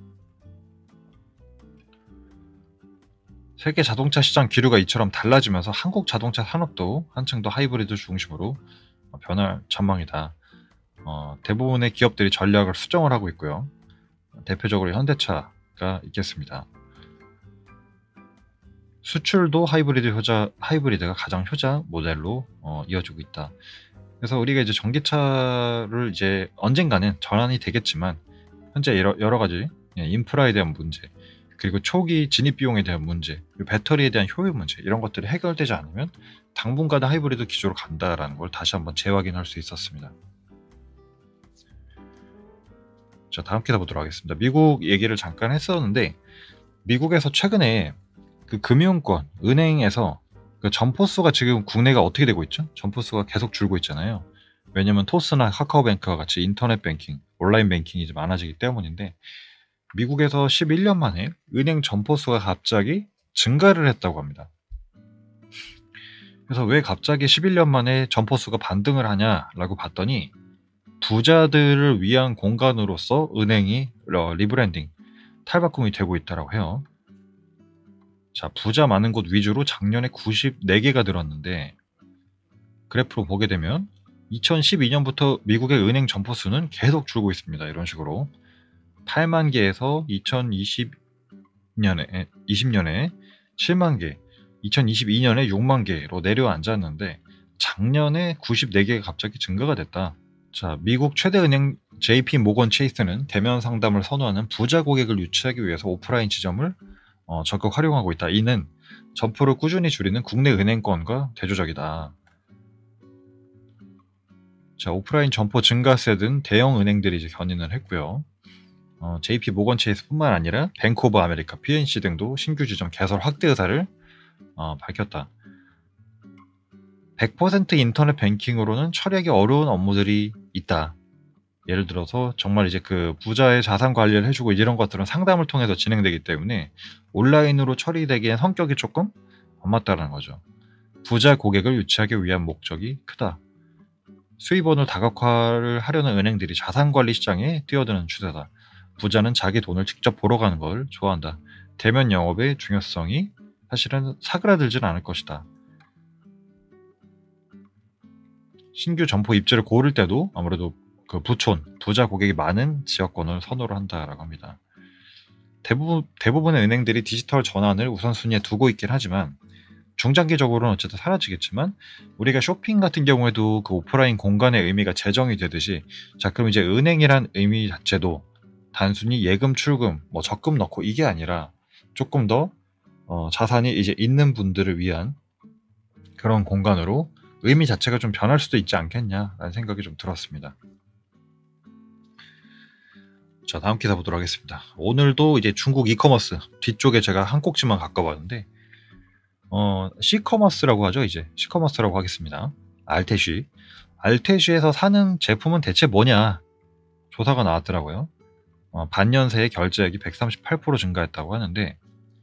세계 자동차 시장 기류가 이처럼 달라지면서 한국 자동차 산업도 한층 더 하이브리드 중심으로 변할 전망이다. 어, 대부분의 기업들이 전략을 수정을 하고 있고요. 대표적으로 현대차가 있겠습니다. 수출도 하이브리드 효자, 하이브리드가 가장 효자 모델로 어, 이어지고 있다. 그래서 우리가 이제 전기차를 이제 언젠가는 전환이 되겠지만 현재 여러, 여러 가지 인프라에 대한 문제, 그리고 초기 진입 비용에 대한 문제, 그리고 배터리에 대한 효율 문제 이런 것들이 해결되지 않으면 당분간은 하이브리드 기조로 간다라는 걸 다시 한번 재확인할 수 있었습니다. 자, 다음 기사 보도록 하겠습니다. 미국 얘기를 잠깐 했었는데 미국에서 최근에 그 금융권, 은행에서 그 점포수가 지금 국내가 어떻게 되고 있죠? 점포수가 계속 줄고 있잖아요. 왜냐면 토스나 카카오뱅크와 같이 인터넷 뱅킹, 온라인 뱅킹이 이제 많아지기 때문인데 미국에서 십일 년 만에 은행 점포수가 갑자기 증가를 했다고 합니다. 그래서 왜 갑자기 십일 년 만에 점포수가 반등을 하냐라고 봤더니 부자들을 위한 공간으로서 은행이 리브랜딩, 탈바꿈이 되고 있다고 해요. 자, 부자 많은 곳 위주로 작년에 구십사 개가 늘었는데 그래프로 보게 되면 이천십이 년부터 미국의 은행 점포 수는 계속 줄고 있습니다. 이런 식으로 팔만 개에서 이천이십 년에 이십 년에 칠만 개, 이천이십이 년에 육만 개로 내려앉았는데 작년에 구십사 개가 갑자기 증가가 됐다. 자, 미국 최대 은행 제이피 모건 체이스는 대면 상담을 선호하는 부자 고객을 유치하기 위해서 오프라인 지점을 어, 적극 활용하고 있다. 이는 점포를 꾸준히 줄이는 국내 은행권과 대조적이다. 자, 오프라인 점포 증가세 등 대형 은행들이 이제 견인을 했고요. 어, 제이피 모건 체이스뿐만 아니라 뱅크 오브 아메리카, 피엔씨 등도 신규 지점 개설 확대 의사를 어, 밝혔다. 백 퍼센트 인터넷 뱅킹으로는 처리하기 어려운 업무들이 있다. 예를 들어서 정말 이제 그 부자의 자산 관리를 해주고 이런 것들은 상담을 통해서 진행되기 때문에 온라인으로 처리되기엔 성격이 조금 안 맞다는 거죠. 부자 고객을 유치하기 위한 목적이 크다. 수입원을 다각화를 하려는 은행들이 자산 관리 시장에 뛰어드는 추세다. 부자는 자기 돈을 직접 보러 가는 걸 좋아한다. 대면 영업의 중요성이 사실은 사그라들지는 않을 것이다. 신규 점포 입지를 고를 때도 아무래도 그 부촌, 부자 고객이 많은 지역권을 선호를 한다라고 합니다. 대부분, 대부분의 은행들이 디지털 전환을 우선순위에 두고 있긴 하지만 중장기적으로는 어쨌든 사라지겠지만 우리가 쇼핑 같은 경우에도 그 오프라인 공간의 의미가 재정이 되듯이 자, 그럼 이제 은행이란 의미 자체도 단순히 예금, 출금, 뭐 적금 넣고 이게 아니라 조금 더 어, 자산이 이제 있는 분들을 위한 그런 공간으로 의미 자체가 좀 변할 수도 있지 않겠냐라는 생각이 좀 들었습니다. 자, 다음 기사 보도록 하겠습니다. 오늘도 이제 중국 이커머스 뒤쪽에 제가 한 꼭지만 가까웠는데 어, C커머스라고 하죠. 이제 C커머스라고 하겠습니다. 알테쉬. 알테쉬에서 사는 제품은 대체 뭐냐? 조사가 나왔더라고요. 어, 반년 새에 결제액이 백삼십팔 퍼센트 증가했다고 하는데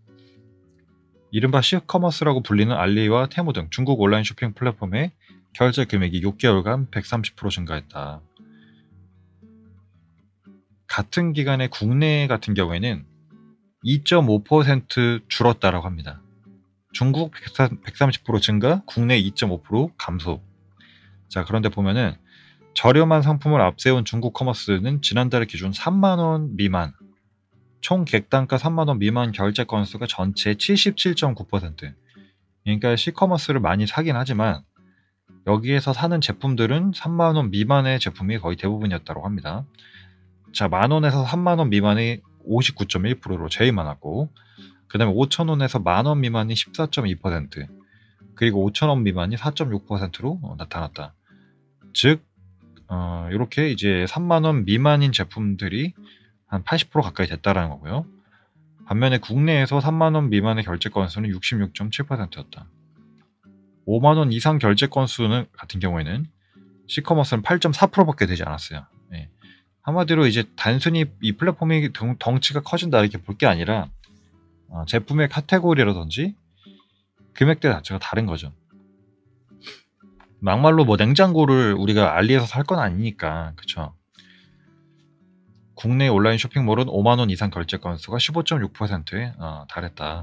이른바 C커머스라고 불리는 알리와 테무 등 중국 온라인 쇼핑 플랫폼의 결제 금액이 육 개월간 백삼십 퍼센트 증가했다. 같은 기간에 국내 같은 경우에는 이 점 오 퍼센트 줄었다라고 합니다. 중국 백삼십 퍼센트 증가, 국내 이 점 오 퍼센트 감소. 자, 그런데 보면은 저렴한 상품을 앞세운 중국 커머스는 지난달 기준 삼만 원 미만, 총 객단가 삼만 원 미만 결제 건수가 전체의 칠십칠 점 구 퍼센트. 그러니까 C커머스를 많이 사긴 하지만 여기에서 사는 제품들은 삼만 원 미만의 제품이 거의 대부분이었다고 합니다. 자, 만 원에서 삼만 원 미만이 오십구 점 일 퍼센트로 제일 많았고, 그 다음에 오천 원에서 만 원 미만이 십사 점 이 퍼센트, 그리고 오천 원 미만이 사 점 육 퍼센트로 나타났다. 즉, 어, 이렇게 이제 삼만 원 미만인 제품들이 한 팔십 퍼센트 가까이 됐다라는 거고요. 반면에 국내에서 삼만 원 미만의 결제 건수는 육십육 점 칠 퍼센트였다. 오만 원 이상 결제 건수는 같은 경우에는 C커머스는 팔 점 사 퍼센트밖에 되지 않았어요. 예. 한마디로 이제 단순히 이 플랫폼이 덩, 덩치가 커진다 이렇게 볼 게 아니라 어, 제품의 카테고리라든지 금액대 자체가 다른 거죠. 막말로 뭐 냉장고를 우리가 알리에서 살 건 아니니까, 그쵸? 국내 온라인 쇼핑몰은 오만 원 이상 결제 건수가 십오 점 육 퍼센트에 어, 달했다.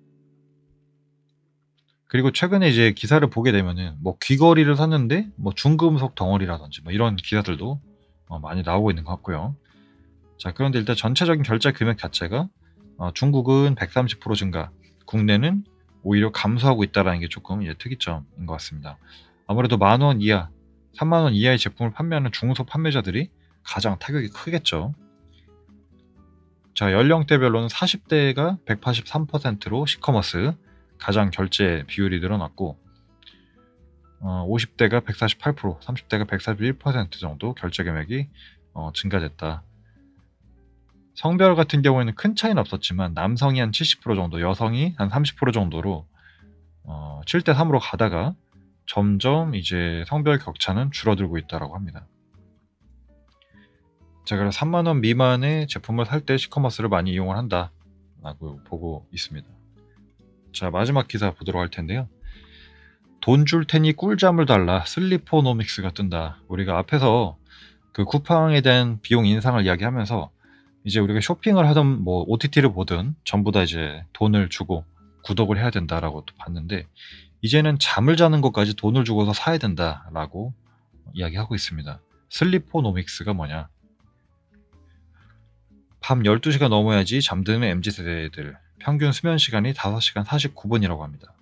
그리고 최근에 이제 기사를 보게 되면은 뭐 귀걸이를 샀는데 뭐 중금속 덩어리라든지 뭐 이런 기사들도 어, 많이 나오고 있는 것 같고요. 자, 그런데 일단 전체적인 결제 금액 자체가 어, 중국은 백삼십 퍼센트 증가, 국내는 오히려 감소하고 있다는 게 조금 이제 특이점인 것 같습니다. 아무래도 만 원 이하, 삼만 원 이하의 제품을 판매하는 중소 판매자들이 가장 타격이 크겠죠. 자, 연령대별로는 사십 대가 백팔십삼 퍼센트로 C커머스 가장 결제 비율이 늘어났고, 어, 오십 대가 백사십팔 퍼센트, 삼십 대가 백사십일 퍼센트 정도 결제 금액이 어, 증가됐다. 성별 같은 경우에는 큰 차이는 없었지만 남성이 한 칠십 퍼센트 정도, 여성이 한 삼십 퍼센트 정도로 어, 칠 대 삼으로 가다가 점점 이제 성별 격차는 줄어들고 있다고 합니다. 자, 그래서 삼만 원 미만의 제품을 살 때 C커머스를 많이 이용을 한다 라고 보고 있습니다. 자, 마지막 기사 보도록 할 텐데요. 돈 줄 테니 꿀잠을 달라, 슬리퍼노믹스가 뜬다. 우리가 앞에서 그 쿠팡에 대한 비용 인상을 이야기하면서 이제 우리가 쇼핑을 하든 뭐 오티티를 보든 전부 다 이제 돈을 주고 구독을 해야 된다라고 또 봤는데, 이제는 잠을 자는 것까지 돈을 주고서 사야 된다라고 이야기하고 있습니다. 슬리퍼노믹스가 뭐냐? 밤 열두 시가 넘어야지 잠드는 엠지 세대들 평균 수면 시간이 다섯 시간 사십구 분이라고 합니다.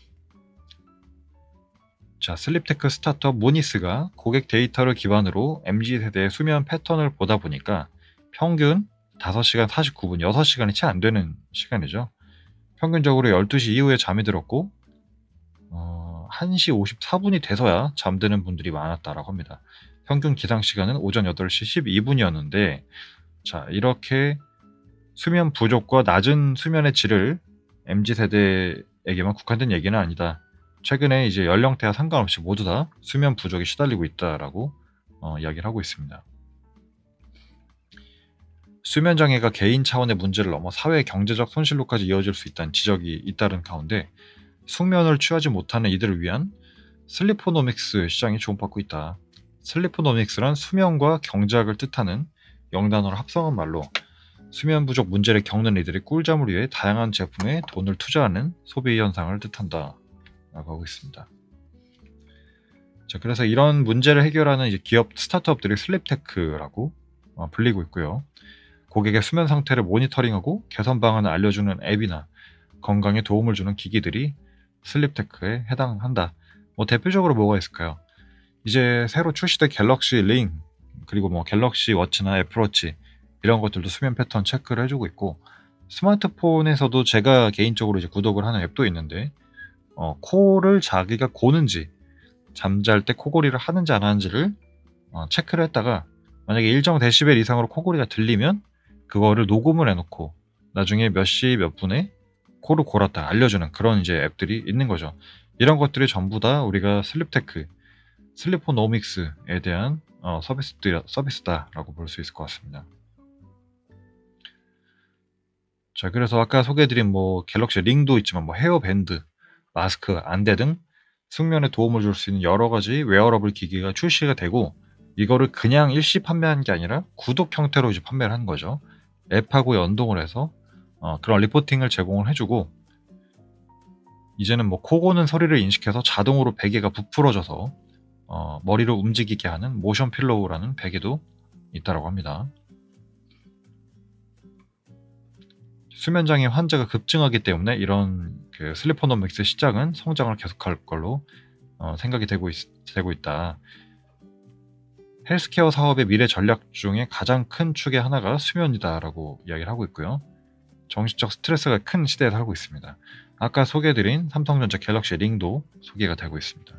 자, 슬립테크 스타트업 모니스가 고객 데이터를 기반으로 엠지 세대의 수면 패턴을 보다 보니까 평균 다섯 시간 사십구 분, 여섯 시간이 채 안 되는 시간이죠. 평균적으로 열두 시 이후에 잠이 들었고 어, 한 시 오십사 분이 돼서야 잠드는 분들이 많았다라고 합니다. 평균 기상 시간은 오전 여덟 시 십이 분이었는데, 자, 이렇게 수면 부족과 낮은 수면의 질을 엠지 세대에게만 국한된 얘기는 아니다. 최근에 이제 연령대와 상관없이 모두 다 수면 부족에 시달리고 있다라고 어, 이야기를 하고 있습니다. 수면 장애가 개인 차원의 문제를 넘어 사회 경제적 손실로까지 이어질 수 있다는 지적이 잇따른 가운데 숙면을 취하지 못하는 이들을 위한 슬리퍼노믹스 시장이 주목받고 있다. 슬리퍼노믹스란 수면과 경제학을 뜻하는 영단어를 합성한 말로 수면 부족 문제를 겪는 이들이 꿀잠을 위해 다양한 제품에 돈을 투자하는 소비 현상을 뜻한다 라고 하고 있습니다. 자, 그래서 이런 문제를 해결하는 이제 기업 스타트업들이 슬립테크라고 어, 불리고 있고요. 고객의 수면 상태를 모니터링하고 개선 방안을 알려주는 앱이나 건강에 도움을 주는 기기들이 슬립테크에 해당한다. 뭐 대표적으로 뭐가 있을까요? 이제 새로 출시된 갤럭시 링, 그리고 뭐 갤럭시 워치나 애플워치 이런 것들도 수면 패턴 체크를 해주고 있고, 스마트폰에서도 제가 개인적으로 이제 구독을 하는 앱도 있는데 어, 코를 자기가 고는지, 잠잘 때 코골이를 하는지 안 하는지를 어, 체크를 했다가 만약에 일정 데시벨 이상으로 코골이가 들리면 그거를 녹음을 해놓고 나중에 몇 시 몇 분에 코를 골았다 알려주는 그런 이제 앱들이 있는 거죠. 이런 것들이 전부 다 우리가 슬립테크, 슬리퍼노믹스에 대한 어, 서비스다, 서비스다라고 볼 수 있을 것 같습니다. 자, 그래서 아까 소개해드린 뭐 갤럭시 링도 있지만 뭐 헤어밴드, 마스크, 안대 등 숙면에 도움을 줄 수 있는 여러 가지 웨어러블 기기가 출시가 되고, 이거를 그냥 일시 판매한 게 아니라 구독 형태로 이제 판매를 하는 거죠. 앱하고 연동을 해서 어, 그런 리포팅을 제공을 해주고, 이제는 뭐 코 고는 소리를 인식해서 자동으로 베개가 부풀어져서 어, 머리를 움직이게 하는 모션 필로우라는 베개도 있다고 합니다. 수면장애 환자가 급증하기 때문에 이런 그 슬리퍼노믹스 시장은 성장을 계속할 걸로 어, 생각이 되고, 있, 되고 있다. 헬스케어 사업의 미래 전략 중에 가장 큰 축의 하나가 수면이다라고 이야기를 하고 있고요. 정신적 스트레스가 큰 시대에 살고 있습니다. 아까 소개해드린 삼성전자 갤럭시 링도 소개가 되고 있습니다.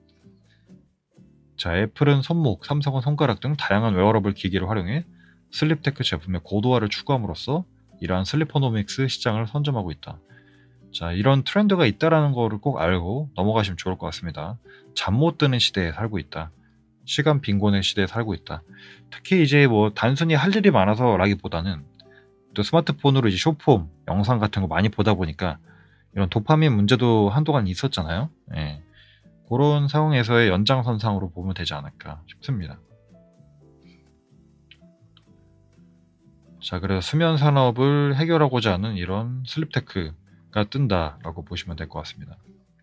자, 애플은 손목, 삼성은 손가락 등 다양한 웨어러블 기기를 활용해 슬립테크 제품의 고도화를 추구함으로써 이러한 슬리퍼노믹스 시장을 선점하고 있다. 자, 이런 트렌드가 있다라는 거를 꼭 알고 넘어가시면 좋을 것 같습니다. 잠 못 드는 시대에 살고 있다. 시간 빈곤의 시대에 살고 있다. 특히 이제 뭐 단순히 할 일이 많아서라기보다는 또 스마트폰으로 이제 쇼폼, 영상 같은 거 많이 보다 보니까 이런 도파민 문제도 한동안 있었잖아요. 예. 그런 상황에서의 연장선상으로 보면 되지 않을까 싶습니다. 자, 그래서 수면 산업을 해결하고자 하는 이런 슬립테크가 뜬다라고 보시면 될 것 같습니다.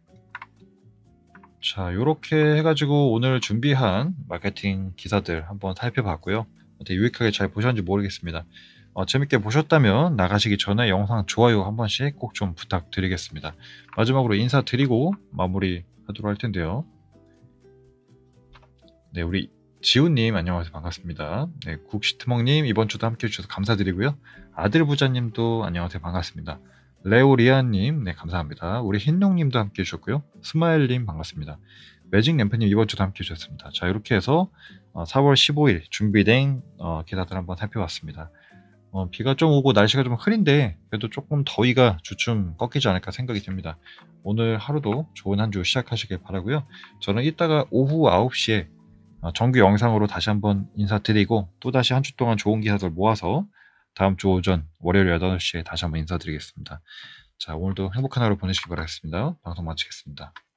자, 요렇게 해가지고 오늘 준비한 마케팅 기사들 한번 살펴봤고요. 어떻게 유익하게 잘 보셨는지 모르겠습니다. 어, 재밌게 보셨다면 나가시기 전에 영상 좋아요 한 번씩 꼭 좀 부탁드리겠습니다. 마지막으로 인사드리고 마무리 하도록 할 텐데요. 네, 우리 지훈님 안녕하세요. 반갑습니다. 네, 국시트먹님 이번 주도 함께 해주셔서 감사드리고요. 아들부자님도 안녕하세요. 반갑습니다. 레오리아님, 네, 감사합니다. 우리 흰룡님도 함께 해주셨고요. 스마일님 반갑습니다. 매직램프님 이번 주도 함께 해주셨습니다. 자, 이렇게 해서 사월 십오일 준비된 어, 기사들 한번 살펴봤습니다. 어, 비가 좀 오고 날씨가 좀 흐린데 그래도 조금 더위가 주춤 꺾이지 않을까 생각이 듭니다. 오늘 하루도 좋은 한 주 시작하시길 바라고요. 저는 이따가 오후 아홉 시에 정규 영상으로 다시 한번 인사드리고 또다시 한 주 동안 좋은 기사들 모아서 다음 주 오전 월요일 여덟 시에 다시 한번 인사드리겠습니다. 자, 오늘도 행복한 하루 보내시기 바라겠습니다. 방송 마치겠습니다.